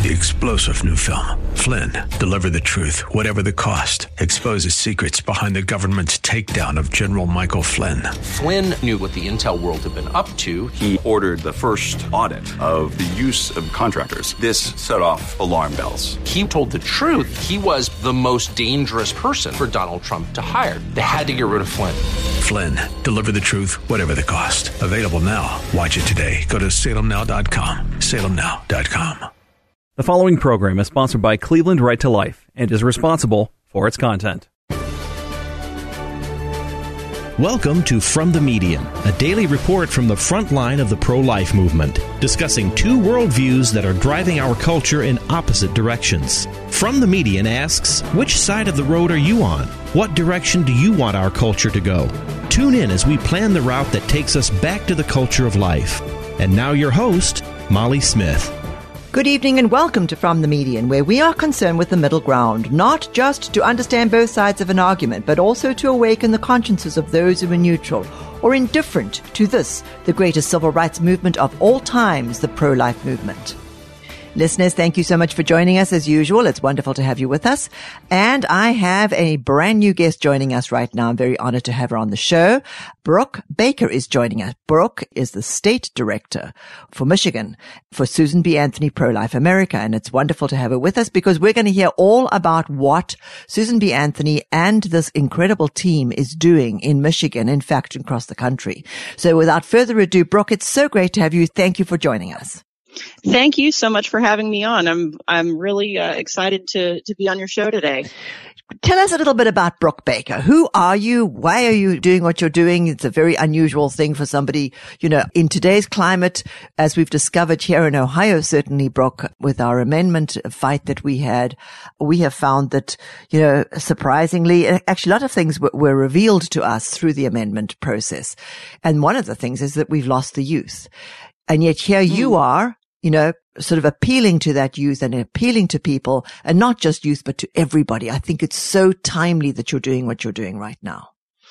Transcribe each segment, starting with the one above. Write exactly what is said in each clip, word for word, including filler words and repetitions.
the explosive new film, Flynn, Deliver the Truth, Whatever the Cost, exposes secrets behind the government's takedown of General Michael Flynn. Flynn knew what the intel world had been up to. He ordered the first audit of the use of contractors. This set off alarm bells. He told the truth. He was the most dangerous person for Donald Trump to hire. They had to get rid of Flynn. Flynn, Deliver the Truth, Whatever the Cost. Available now. Watch it today. Go to salem now dot com. salem now dot com. The following program is sponsored by Cleveland Right to Life and is responsible for its content. Welcome to From the Median, a daily report from the front line of the pro-life movement, discussing two worldviews that are driving our culture in opposite directions. From the Median asks, which side of the road are you on? What direction do you want our culture to go? Tune in as we plan the route that takes us back to the culture of life. And now your host, Molly Smith. Good evening and welcome to From the Median, where we are concerned with the middle ground, not just to understand both sides of an argument, but also to awaken the consciences of those who are neutral or indifferent to this, the greatest civil rights movement of all times, the pro-life movement. Listeners, thank you so much for joining us as usual. It's wonderful to have you with us. And I have a brand new guest joining us right now. I'm very honored to have her on the show. Brooke Baker is joining us. Brooke is the state director for Michigan for Susan B. Anthony Pro-Life America. And it's wonderful to have her with us because we're going to hear all about what Susan B. Anthony and this incredible team is doing in Michigan, in fact, across the country. So without further ado, Brooke, it's so great to have you. Thank you for joining us. Thank you so much for having me on. I'm I'm really uh, excited to to be on your show today. Tell us a little bit about Brooke Baker. Who are you? Why are you doing what you're doing? It's a very unusual thing for somebody, you know, in today's climate, as we've discovered here in Ohio, certainly, Brooke, with our amendment fight that we had, we have found that, you know, surprisingly, actually a lot of things were, were revealed to us through the amendment process. And one of the things is that we've lost the youth. And yet here mm. you are, you know, sort of appealing to that youth and appealing to people, and not just youth, but to everybody. I think it's so timely that you're doing what you're doing right now.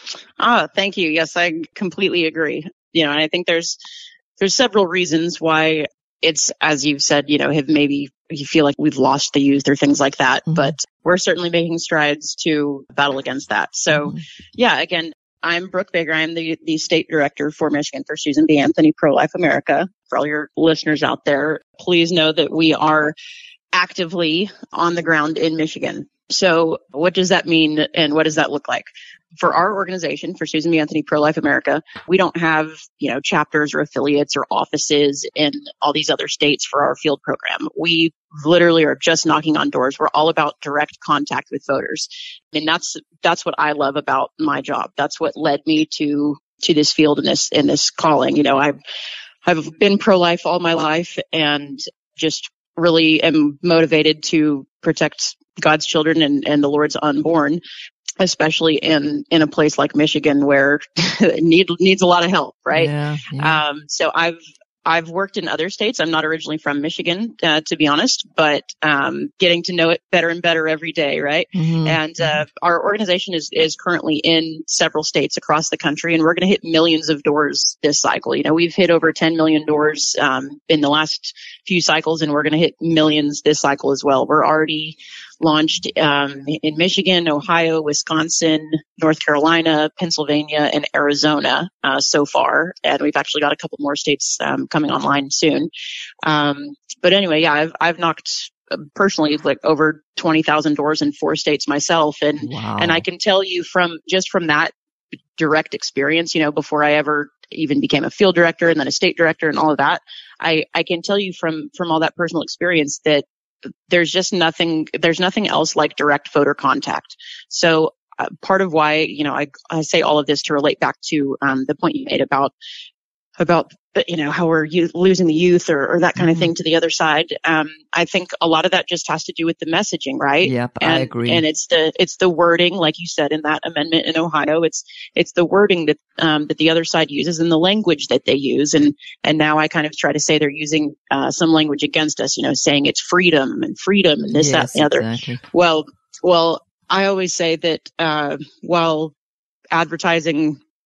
Ah, thank you. Yes, I completely agree. You know, and I think there's, there's several reasons why it's, as you've said, you know, have maybe you feel like we've lost the youth or things like that, mm-hmm. but we're certainly making strides to battle against that. So mm-hmm. yeah, again, I'm Brooke Baker. I'm the, the state director for Michigan for Susan B. Anthony Pro-Life America. For all your listeners out there, please know that we are actively on the ground in Michigan. So what does that mean and what does that look like? For our organization, for Susan B. Anthony Pro-Life America, we don't have, you know, chapters or affiliates or offices in all these other states for our field program. We literally are just knocking on doors. We're all about direct contact with voters. And that's, that's what I love about my job. That's what led me to, to this field and this, in this calling. You know, I've, I've been pro-life all my life and just really am motivated to protect God's children and, and the Lord's unborn, especially in, in a place like Michigan where it need, needs a lot of help, right? Yeah, yeah. Um, so I've, I've worked in other states. I'm not originally from Michigan, uh, to be honest, but, um, getting to know it better and better every day, right? Mm-hmm. And, uh, our organization is, is currently in several states across the country, and we're going to hit millions of doors this cycle. You know, we've hit over ten million doors, um, in the last few cycles, and we're going to hit millions this cycle as well. We're already launched um, in Michigan, Ohio, Wisconsin, North Carolina, Pennsylvania, and Arizona uh, so far. And we've actually got a couple more states um, coming online soon. Um, but anyway, yeah, I've, I've knocked uh, personally like over twenty thousand doors in four states myself. And, wow. and I can tell you from just from that direct experience, you know, before I ever even became a field director and then a state director and all of that, I, I can tell you from, from all that personal experience that there's just nothing, there's nothing else like direct voter contact. So uh, part of why, you know, I, I say all of this to relate back to um, the point you made about, about, you know, how we're youth, losing the youth or, or that kind mm-hmm. of thing to the other side. Um, I think a lot of that just has to do with the messaging, right? Yep, and, I agree. And it's the, it's the wording, like you said, in that amendment in Ohio, it's, it's the wording that, um, that the other side uses and the language that they use. And, and now I kind of try to say they're using, uh, some language against us, you know, saying it's freedom and freedom and this, yes, that, and the other. Exactly. Well, well, I always say that, uh, while advertising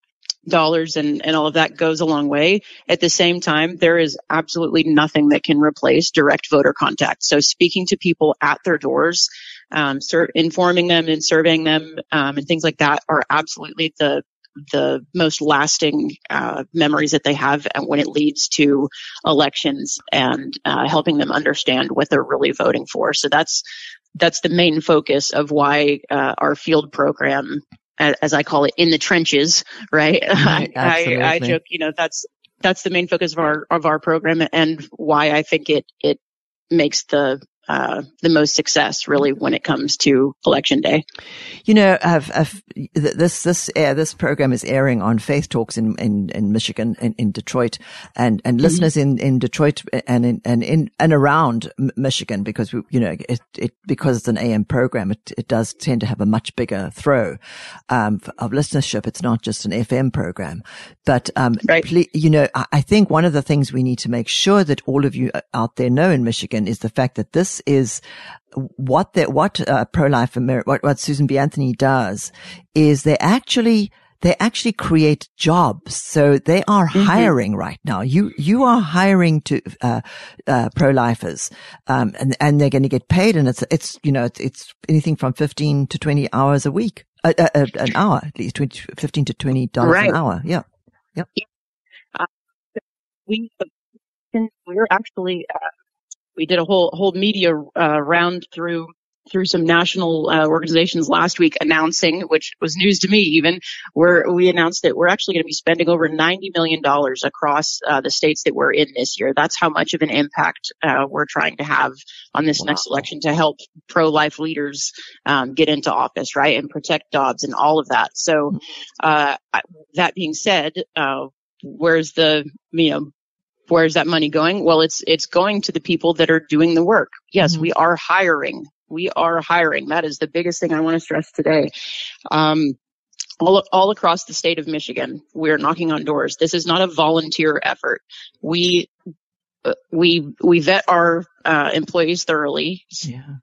dollars and, and all of that goes a long way. At the same time, there is absolutely nothing that can replace direct voter contact. So speaking to people at their doors, um, ser- informing them and surveying them, um, and things like that are absolutely the the most lasting uh, memories that they have, and when it leads to elections and uh, helping them understand what they're really voting for. So that's that's the main focus of why uh, our field program, as I call it, in the trenches, right? Right, I, I joke, you know, that's that's the main focus of our of our program, and why I think it it makes the uh, the most success, really, when it comes to election day. You know, I've, I've, this this uh, this program is airing on Faith Talks in in, in Michigan, in, in Detroit, and and mm-hmm. listeners in, in Detroit and in and in and around Michigan, because we, you know, it it because it's an A M program, it it does tend to have a much bigger throw um, of listenership. It's not just an F M program, but um, right. ple- you know, I, I think one of the things we need to make sure that all of you out there know in Michigan is the fact that this is what the, what uh, pro-life America, what, what Susan B. Anthony does is they actually they actually create jobs. So they are mm-hmm. hiring right now. You you are hiring to uh, uh, pro-lifers, um, and and they're going to get paid, and it's it's you know it's, it's anything from fifteen to twenty hours a week, uh, uh, uh, an hour at least, twenty, fifteen to twenty dollars right. an hour. Yeah, yep. Uh, we we're actually. Uh, We did a whole whole media uh, round through through some national uh, organizations last week, announcing, which was news to me even, where we announced that we're actually going to be spending over ninety million dollars across uh, the states that we're in this year. That's how much of an impact uh, we're trying to have on this wow. next election to help pro-life leaders um, get into office, right, and protect Dobbs and all of that. So uh, that being said, uh, where's the, you know, where's that money going? Well, it's it's going to the people that are doing the work. Yes, mm-hmm. we are hiring. We are hiring. That is the biggest thing I want to stress today. Um, all all across the state of Michigan, we're knocking on doors. This is not a volunteer effort. We uh, we we vet our uh, employees thoroughly. Yeah.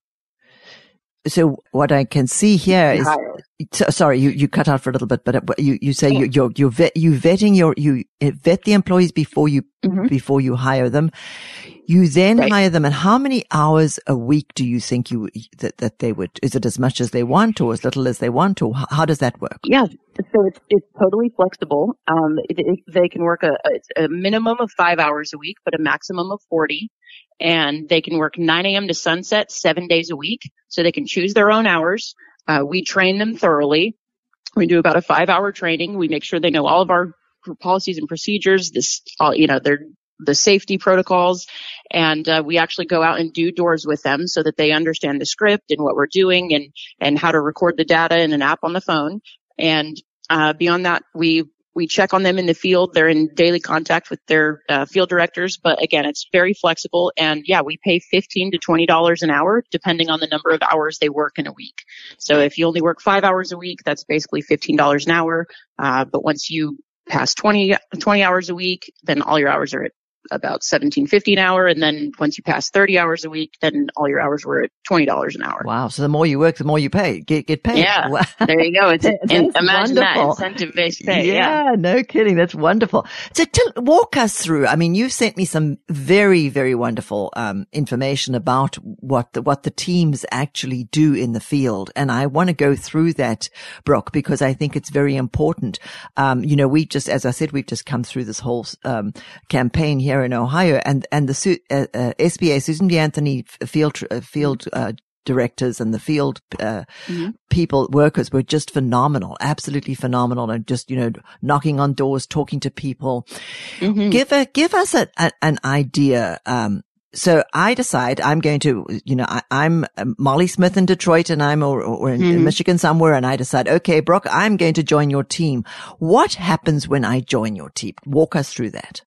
So what I can see here is, so, sorry, you, you cut out for a little bit, but you, you say you, you're, you're vet, you vetting your, you vet the employees before you, mm-hmm. before you hire them. You then right. hire them. And how many hours a week do you think you, that, that they would, is it as much as they want or as little as they want, or how, how does that work? Yeah. So it's, it's totally flexible. Um, it, it, they can work a, a minimum of five hours a week, but a maximum of forty. And they can work nine a.m. to sunset seven days a week. So they can choose their own hours. Uh, we train them thoroughly. We do about a five hour training. We make sure they know all of our policies and procedures, this, all, you know, their, the safety protocols. And, uh, we actually go out and do doors with them so that they understand the script and what we're doing and, and how to record the data in an app on the phone. And, uh, beyond that, we, We check on them in the field. They're in daily contact with their uh, field directors. But again, it's very flexible. And yeah, we pay fifteen to twenty dollars an hour, depending on the number of hours they work in a week. So if you only work five hours a week, that's basically fifteen dollars an hour. Uh, but once you pass twenty, twenty hours a week, then all your hours are at about seventeen fifty an hour. And then once you pass thirty hours a week, then all your hours were at twenty dollars an hour. Wow. So the more you work, the more you pay, get, get paid. Yeah. Wow. There you go. It's in, imagine wonderful. that incentive-based pay. Yeah, yeah, no kidding. That's wonderful. So tell, walk us through. I mean, you've sent me some very, very wonderful, um, information about what the, what the teams actually do in the field. And I want to go through that, Brooke, because I think it's very important. Um, you know, we just, as I said, we've just come through this whole, um, campaign here in Ohio, and and the uh, uh, S B A, Susan B. Anthony field uh, field uh, directors and the field uh, mm-hmm. people workers were just phenomenal, absolutely phenomenal, and just you know knocking on doors, talking to people. Mm-hmm. Give a give us a, a, an idea. Um, so I decide I'm going to, you know, I, I'm Molly Smith in Detroit, and I'm or, or in, mm-hmm. in Michigan somewhere, and I decide, okay, Brooke, I'm going to join your team. What happens when I join your team? Walk us through that.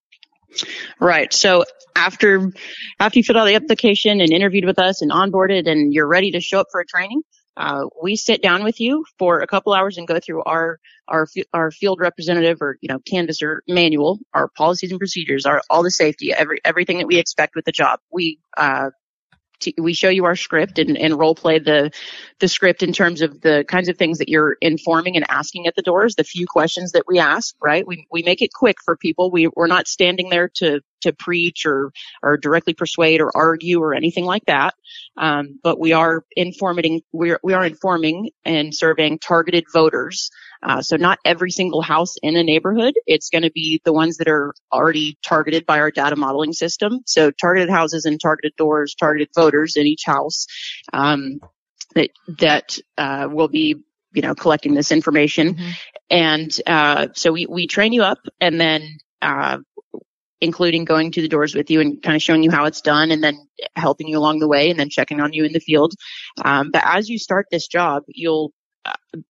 Right. So after, after you filled out the application and interviewed with us and onboarded and you're ready to show up for a training, uh, we sit down with you for a couple hours and go through our, our, our field representative or, you know, canvasser manual, our policies and procedures, our, all the safety, every, everything that we expect with the job. We, uh, to, we show you our script and, and role play the, the script in terms of the kinds of things that you're informing and asking at the doors, the few questions that we ask, right? We, we make it quick for people. We, we're not standing there to, to preach or, or directly persuade or argue or anything like that. Um, but we are informing, we are, we are informing and surveying targeted voters. Uh, so not every single house in a neighborhood. It's going to be the ones that are already targeted by our data modeling system. So targeted houses and targeted doors, targeted voters in each house, um, that, that, uh, will be, you know, collecting this information. Mm-hmm. And, uh, so we, we train you up and then, uh, including going to the doors with you and kind of showing you how it's done and then helping you along the way and then checking on you in the field. Um, but as you start this job, you'll, uh,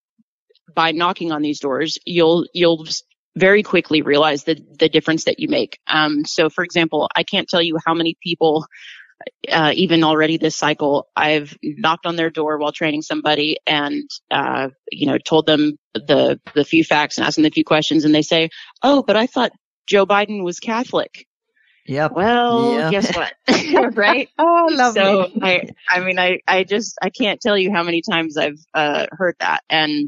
by knocking on these doors, you'll, you'll very quickly realize the, the difference that you make. Um, so for example, I can't tell you how many people, uh, even already this cycle, I've knocked on their door while training somebody and, uh, you know, told them the, the few facts and asked them the few questions and they say, oh, but I thought Joe Biden was Catholic. Yep. Well, yep. Guess what? Right? Oh, lovely. So I, I mean, I, I just, I can't tell you how many times I've, uh, heard that. And,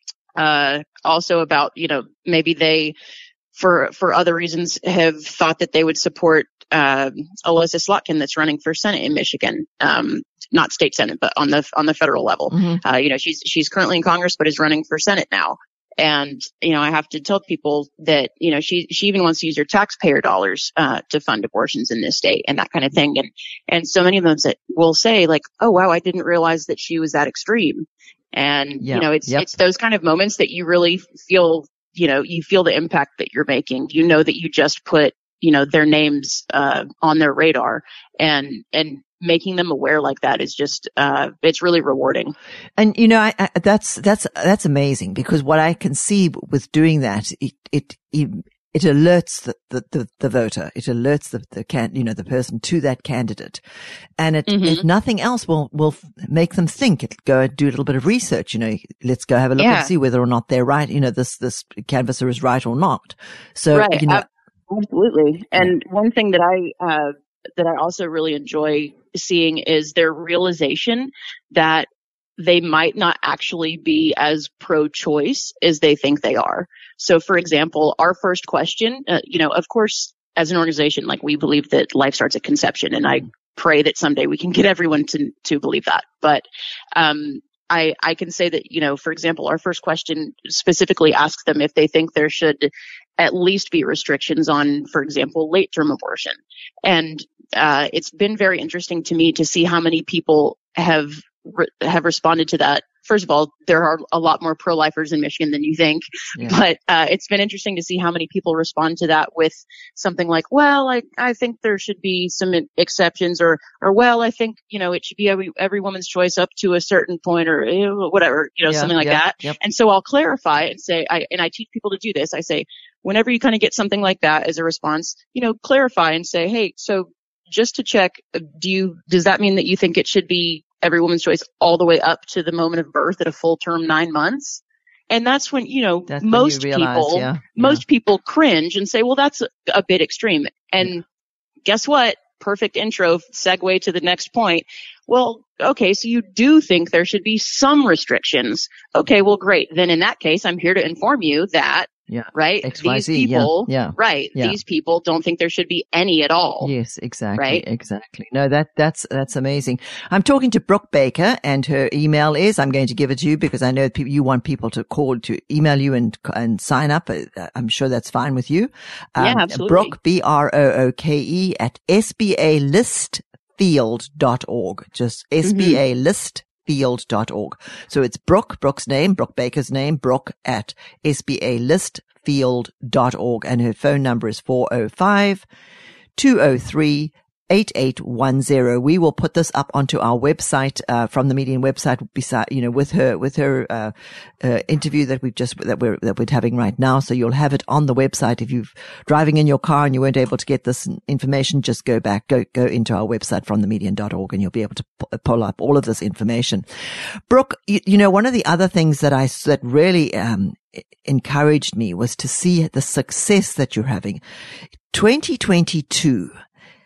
uh, also about, you know, maybe they, for, for other reasons have thought that they would support, uh, Alyssa Slotkin that's running for Senate in Michigan. Um, not state Senate, but on the, on the federal level. Mm-hmm. Uh, you know, she's, she's currently in Congress, but is running for Senate now. And, you know, I have to tell people that, you know, she, she even wants to use her taxpayer dollars, uh, to fund abortions in this state and that kind of thing. And, and so many of them that will say like, oh, wow, I didn't realize that she was that extreme. And, yeah. you know, it's, yep. it's those kind of moments that you really feel, you know, you feel the impact that you're making. You know that you just put, you know, their names, uh, on their radar and, and, making them aware like that is just, uh, it's really rewarding. And, you know, I, I, that's, that's, that's amazing because what I can see with doing that, it, it, it, it alerts the, the, the, the voter. It alerts the, the can, you know, the person to that candidate. And it, mm-hmm. if nothing else will, will make them think. It'll go do a little bit of research, you know, let's go have a look yeah. and see whether or not they're right. You know, this, this canvasser is right or not. So, right. you know, absolutely. And one thing that I, uh, that I also really enjoy seeing is their realization that they might not actually be as pro-choice as they think they are. So, for example, our first question, uh, you know, of course, as an organization, like we believe that life starts at conception, and I pray that someday we can get everyone to to believe that. But um, I I can say that, you know, for example, our first question specifically asks them if they think there should at least be restrictions on, for example, late-term abortion. And uh, it's been very interesting to me to see how many people have re- have responded to that. First of all, there are a lot more pro-lifers in Michigan than you think, yeah. but uh, it's been interesting to see how many people respond to that with something like, well, I, I think there should be some exceptions, or, or well, I think, you know, it should be every, every woman's choice up to a certain point, or you know, whatever, you know, yeah, something like yeah, that. Yep. And so I'll clarify and say, I, and I teach people to do this. I say, whenever you kind of get something like that as a response, you know, clarify and say, hey, so just to check, do you, does that mean that you think it should be every woman's choice all the way up to the moment of birth at a full term nine months? And that's when, you know, that's most you realize, people, yeah, most yeah. people cringe and say, well, that's a, a bit extreme. And yeah. guess what? Perfect intro segue to the next point. Well, okay, so you do think there should be some restrictions. Okay, well, great. Then in that case, I'm here to inform you that, yeah. right, X Y Z, these people, yeah, yeah. right, yeah. these people don't think there should be any at all. Yes, exactly, right? exactly. No, that that's that's amazing. I'm talking to Brooke Baker, and her email is, I'm going to give it to you because I know people, you want people to call, to email you and and sign up. I'm sure that's fine with you. Um, yeah, absolutely. Brooke, B R O O K E, at S B A list field dot org. Just S B A list field dot org. So it's Brooke, Brooke's name, Brooke Baker's name, Brooke at S B A list field dot org. And her phone number is four oh five, two oh three, eight eight one zero. We will put this up onto our website, uh, from the Median website, beside, you know, with her, with her, uh, uh, interview that we've just, that we're, that we're having right now. So you'll have it on the website. If you're driving in your car and you weren't able to get this information, just go back, go, go into our website from the median dot org, and you'll be able to pull up all of this information. Brooke, you, you know, one of the other things that I, that really, um, encouraged me was to see the success that you're having. twenty twenty-two.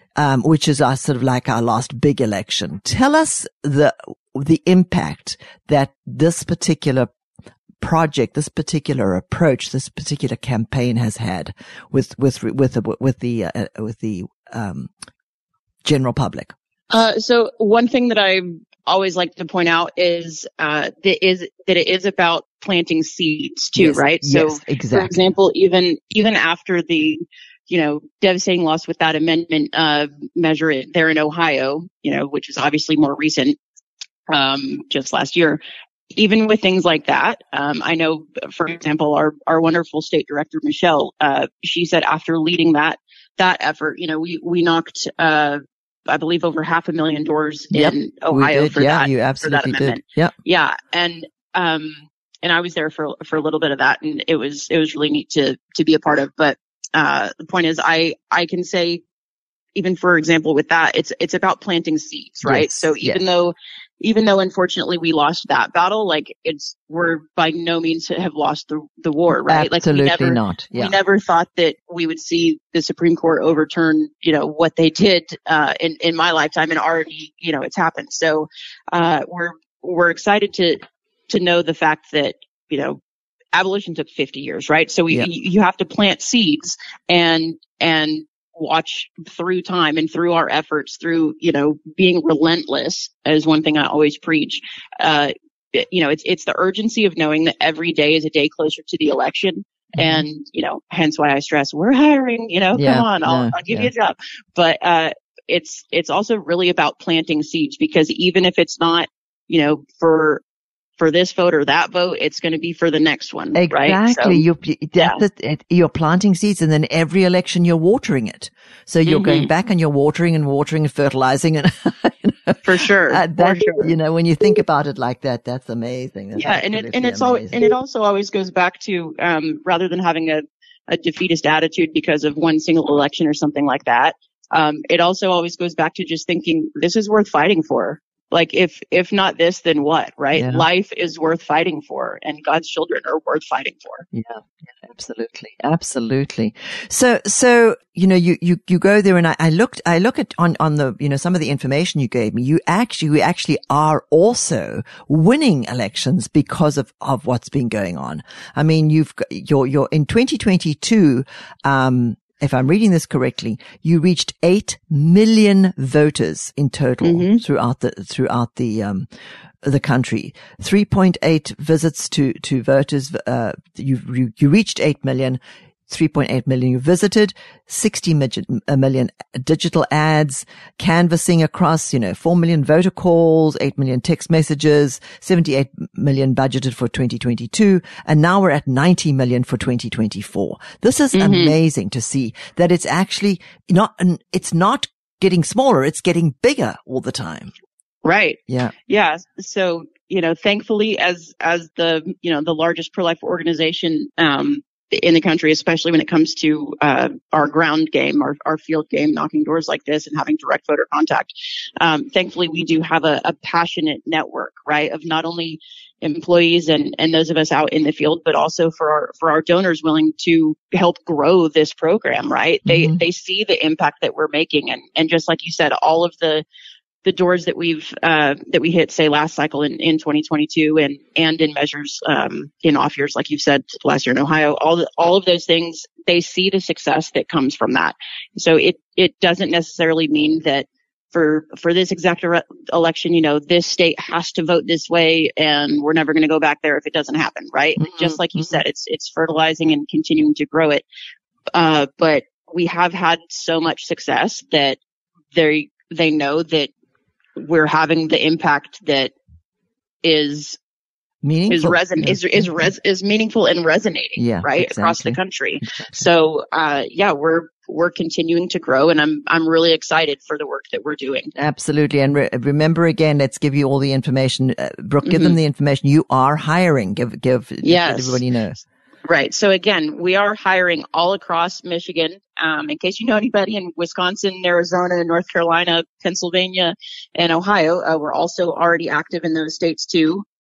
um, which is our sort of like our last big election. Tell us the the impact that this particular project, this particular approach, this particular campaign has had with with with the, with the uh, with the um, general public. Uh, so one thing that I always like to point out is uh, that is that it is about planting seeds too, yes, right? Yes, so, exactly. For example, even even after the you know devastating loss with that amendment uh, measure there in Ohio, you know, which was obviously more recent, um, just last year. Even with things like that, um, I know, for example, our, our wonderful state director, Michelle, uh, she said after leading that, that effort, you know, we, we knocked, uh, I believe over half a million doors yep, in Ohio for yeah, that, you absolutely for that amendment. Did. Yep. Yeah. And, um, and I was there for, for a little bit of that, and it was, it was really neat to, to be a part of. But, uh, the point is, I, I can say, even for example, with that, it's, it's about planting seeds, right? Yes, so even yes. though, Even though, unfortunately, we lost that battle, like it's we're by no means have lost the the war, right? Absolutely like we never, not. Yeah. We never thought that we would see the Supreme Court overturn, you know, what they did uh, in in my lifetime, and already, you know, it's happened. So uh, we're we're excited to to know the fact that, you know, abolition took fifty years, right? So we yeah. you, you have to plant seeds and and. watch through time and through our efforts, through, you know, being relentless is one thing I always preach. Uh, you know, it's, it's the urgency of knowing that every day is a day closer to the election. Mm-hmm. And, you know, hence why I stress we're hiring, you know, yeah, come on, I'll, yeah, I'll give yeah. you a job. But, uh, it's, it's also really about planting seeds, because even if it's not, you know, for, for this vote or that vote, it's going to be for the next one. Exactly. Right? So, you're, yeah. that's it. You're planting seeds, and then every election you're watering it. So you're mm-hmm. going back and you're watering and watering and fertilizing. And you know, for sure. Uh, that, for sure. You know, when you think about it like that, that's amazing. That's yeah. And it, and it's amazing. all, and it also always goes back to, um, rather than having a, a defeatist attitude because of one single election or something like that. Um, it also always goes back to just thinking this is worth fighting for. Like if, if not this, then what, right? Yeah. Life is worth fighting for, and God's children are worth fighting for. Yeah, yeah, absolutely. Absolutely. So, so, you know, you, you, you go there, and I, I looked, I look at on, on the, you know, some of the information you gave me. You actually, we actually are also winning elections because of, of what's been going on. I mean, you've got, you're, you're in twenty twenty-two, um, if I'm reading this correctly, you reached eight million voters in total mm-hmm. throughout the, throughout the, um, the country. three point eight visits to, to voters. Uh, you, you, you reached eight million. three point eight million you visited, sixty million digital ads, canvassing across, you know, four million voter calls, eight million text messages, seventy-eight million budgeted for twenty twenty-two, and now we're at ninety million for twenty twenty-four. This is mm-hmm. amazing to see that it's actually not, it's not getting smaller, it's getting bigger all the time. Right. Yeah. Yeah. So, you know, thankfully, as, as the, you know, the largest pro-life organization, um, in the country, especially when it comes to uh, our ground game, our, our field game, knocking doors like this and having direct voter contact. Um, thankfully, we do have a, a passionate network, right, of not only employees and, and those of us out in the field, but also for our for our donors willing to help grow this program, right? Mm-hmm. They they see the impact that we're making, and and just like you said, all of the the doors that we've, uh, that we hit, say last cycle in, in twenty twenty-two and, and in measures, um, in off years, like you've said last year in Ohio, all the, all of those things, they see the success that comes from that. So it, it doesn't necessarily mean that for, for this exact re- election, you know, this state has to vote this way and we're never going to go back there if it doesn't happen, right? Mm-hmm. Just like you said, it's, it's fertilizing and continuing to grow it. Uh, but we have had so much success that they, they know that we're having the impact that is meaningful, is reson yeah. is is res- is meaningful and resonating, yeah, right, exactly. across the country. Exactly. So, uh, yeah, we're we're continuing to grow, and I'm I'm really excited for the work that we're doing. Absolutely, and re- remember again, let's give you all the information. Uh, Brooke, give mm-hmm. them the information. You are hiring. Give give yes. let everybody know. Right. So again, we are hiring all across Michigan. Um, in case you know anybody in Wisconsin, Arizona, North Carolina, Pennsylvania, and Ohio, uh, we're also already active in those states too.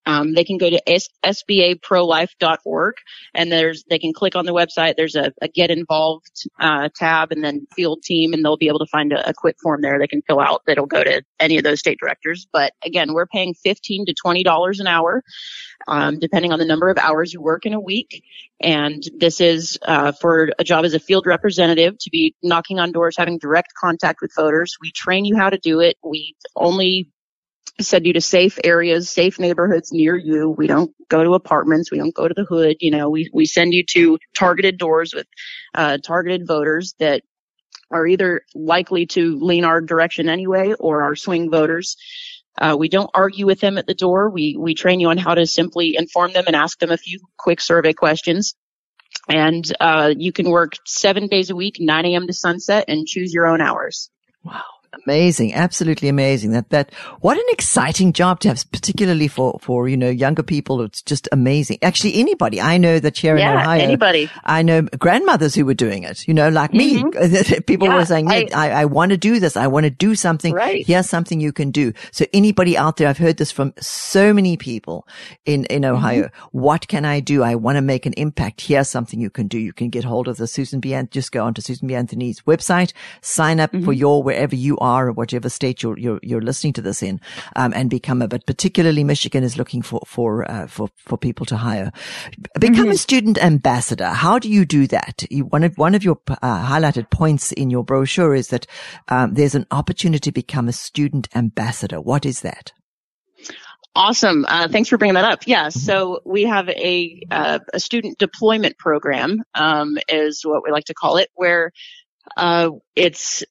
Um, they can go to S B A pro life dot org, and there's they can click on the website. There's a, a Get Involved uh, tab, and then Field Team, and they'll be able to find a, a quick form there they can fill out that'll go to any of those state directors. But again, we're paying fifteen to twenty dollars an hour, um, depending on the number of hours you work in a week. And this is uh, for a job as a field representative, to be knocking on doors, having direct contact with voters. We train you how to do it. We only send you to safe areas, safe neighborhoods near you. We don't go to apartments. We don't go to the hood. You know, we, we send you to targeted doors with uh, targeted voters that are either likely to lean our direction anyway or are swing voters. Uh, we don't argue with them at the door. We, we train you on how to simply inform them and ask them a few quick survey questions. And uh, you can work seven days a week, nine a.m. to sunset, and choose your own hours. Wow. Amazing. Absolutely amazing. That, that, what an exciting job to have, particularly for, for, you know, younger people. It's just amazing. Actually, anybody. I know that here yeah, in Ohio, anybody. I know grandmothers who were doing it, you know, like mm-hmm. me. People yeah, were saying, I, I, I want to do this. I want to do something. Right. Here's something you can do. So anybody out there, I've heard this from so many people in, in Ohio. Mm-hmm. What can I do? I want to make an impact. Here's something you can do. You can get hold of the Susan B. Anthony, just go onto Susan B. Anthony's website, sign up mm-hmm. for your, wherever you are, or whatever state you're, you're, you're listening to this in, um, and become a, but particularly Michigan is looking for, for, uh, for, for people to hire. Become mm-hmm. a student ambassador. How do you do that? You, one of, one of your, uh, highlighted points in your brochure is that, um, there's an opportunity to become a student ambassador. What is that? Awesome. Uh, thanks for bringing that up. Yeah. So we have a, uh, a student deployment program, um, is what we like to call it, where, uh, it's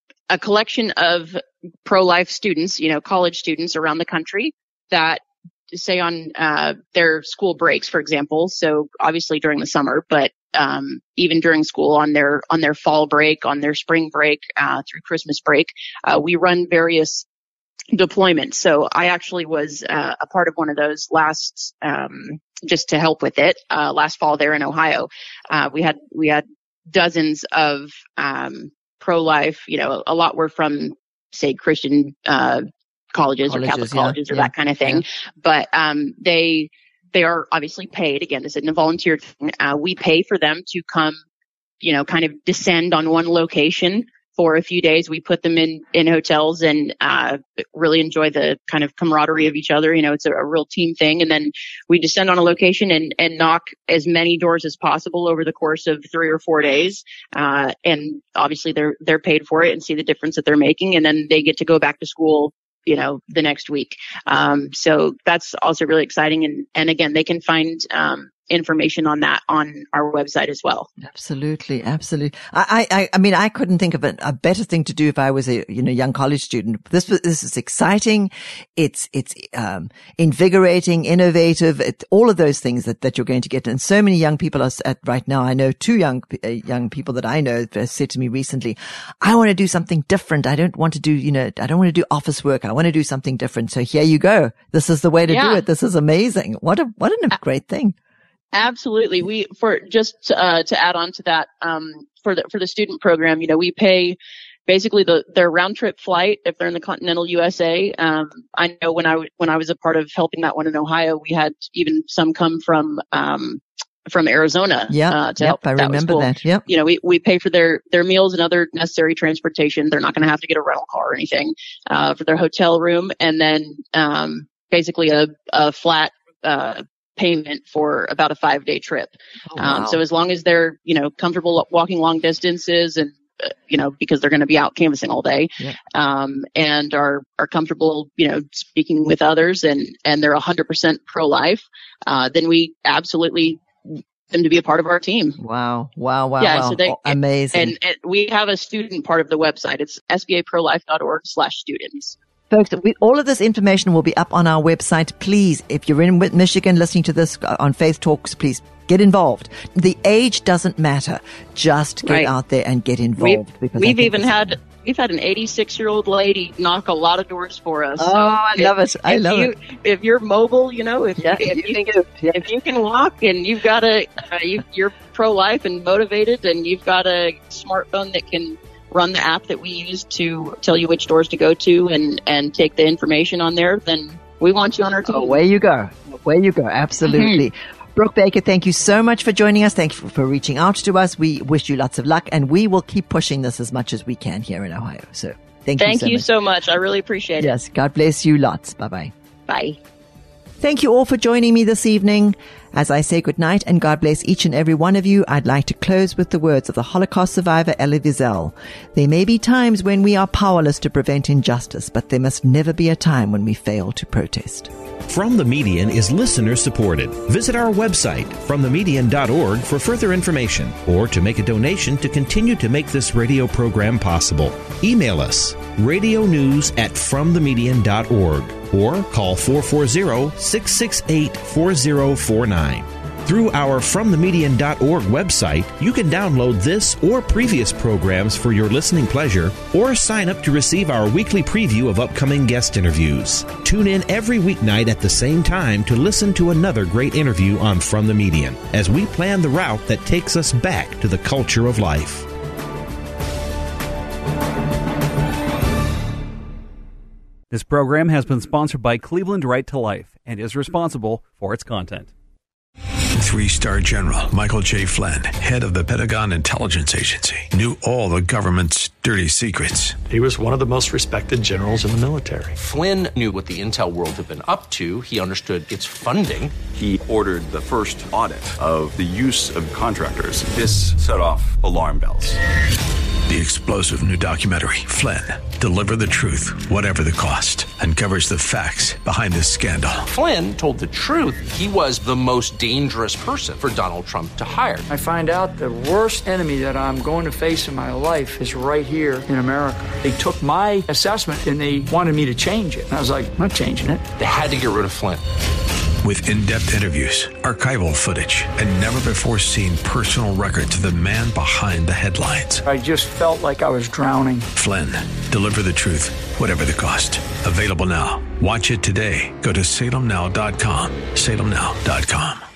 a collection of pro-life students, you know, college students around the country that say on, uh, their school breaks, for example. So obviously during the summer, but, um, even during school on their, on their fall break, on their spring break, uh, through Christmas break, uh, we run various deployments. So I actually was, uh, a part of one of those last, um, just to help with it, uh, last fall there in Ohio. Uh, we had, we had dozens of, um, pro-life, you know, a lot were from, say, Christian uh, colleges, colleges or Catholic yeah, colleges or yeah, that kind of thing. Yeah. But um, they they are obviously paid. Again, this isn't a volunteer thing. Uh, we pay for them to come, you know, kind of descend on one location for a few days. We put them in, in hotels and uh, really enjoy the kind of camaraderie of each other. You know, it's a, a real team thing. And then we descend on a location and, and knock as many doors as possible over the course of three or four days. Uh, and obviously they're, they're paid for it and see the difference that they're making. And then they get to go back to school, you know, the next week. Um, so that's also really exciting. And, and again, they can find, um, information on that on our website as well. Absolutely. Absolutely. I, I, I mean, I couldn't think of a, a better thing to do if I was a, you know, young college student. This, this is exciting. It's, it's, um, invigorating, innovative, it, all of those things that, that you're going to get. And so many young people are at right now. I know two young, uh, young people that I know that said to me recently, I want to do something different. I don't want to do, you know, I don't want to do office work. I want to do something different. So here you go. This is the way to yeah. do it. This is amazing. What a, what a great thing. Absolutely. We, for just, uh, to add on to that, um, for the, for the student program, you know, we pay basically the, their round trip flight if they're in the continental U S A. Um, I know when I, w- when I was a part of helping that one in Ohio, we had even some come from, um, from Arizona. Yeah. Uh, to yep, help. I that remember cool. that. Yep. You know, we, we pay for their, their meals and other necessary transportation. They're not going to have to get a rental car or anything, uh, for their hotel room. And then, um, basically a, a flat, uh, payment for about a five day trip. Oh, wow. Um, so as long as they're, you know, comfortable walking long distances and, uh, you know, because they're going to be out canvassing all day, yeah. um, and are, are comfortable, you know, speaking with others and, and they're a hundred percent pro-life, uh, then we absolutely them to be a part of our team. Wow. Wow. Wow. Yeah, wow. so they, oh, amazing. And, and we have a student part of the website. It's S B A pro life dot org slash students. Folks, we, all of this information will be up on our website. Please, if you're in Michigan listening to this on Faith Talks, please get involved. The age doesn't matter. Just get right. out there and get involved. We've, because we've even had we've had an eighty-six year old lady knock a lot of doors for us. Oh, so I if, love it. I love you, it. If you're mobile, you know, if, yeah, if you, you can, can, yeah. if you can walk and you've got a uh, you, you're pro-life and motivated and you've got a smartphone that can run the app that we use to tell you which doors to go to and, and take the information on there, then we want you on our team. Away you go. Where you go. Absolutely. Mm-hmm. Brooke Baker, thank you so much for joining us. Thank you for reaching out to us. We wish you lots of luck, and we will keep pushing this as much as we can here in Ohio. So thank, thank you so you much. so much. I really appreciate it. Yes. God bless you lots. Bye-bye. Bye. Thank you all for joining me this evening. As I say goodnight and God bless each and every one of you, I'd like to close with the words of the Holocaust survivor Elie Wiesel. There may be times when we are powerless to prevent injustice, but there must never be a time when we fail to protest. From the Median is listener supported. Visit our website, from the median dot org, for further information or to make a donation to continue to make this radio program possible. Email us, radio news at from the median dot org, or call four four zero, six six eight, four zero four nine. Through our from the median dot org website, you can download this or previous programs for your listening pleasure, or sign up to receive our weekly preview of upcoming guest interviews. Tune in every weeknight at the same time to listen to another great interview on From the Median, as we plan the route that takes us back to the culture of life. This program has been sponsored by Cleveland Right to Life and is responsible for its content. Three-star General Michael J. Flynn, head of the Pentagon Intelligence Agency, knew all the government's dirty secrets. He was one of the most respected generals in the military. Flynn knew what the intel world had been up to. He understood its funding. He ordered the first audit of the use of contractors. This set off alarm bells. The explosive new documentary, Flynn, Deliver the Truth, Whatever the Cost, uncovers the facts behind this scandal. Flynn told the truth. He was the most dangerous person for Donald Trump to hire. I find out the worst enemy that I'm going to face in my life is right here in America. They took my assessment and they wanted me to change it. And I was like, I'm not changing it. They had to get rid of Flynn. With in-depth interviews, archival footage, and never-before-seen personal records of the man behind the headlines. I just felt like I was drowning. Flynn, Deliver the Truth, Whatever the Cost. Available now. Watch it today. Go to salem now dot com. salem now dot com.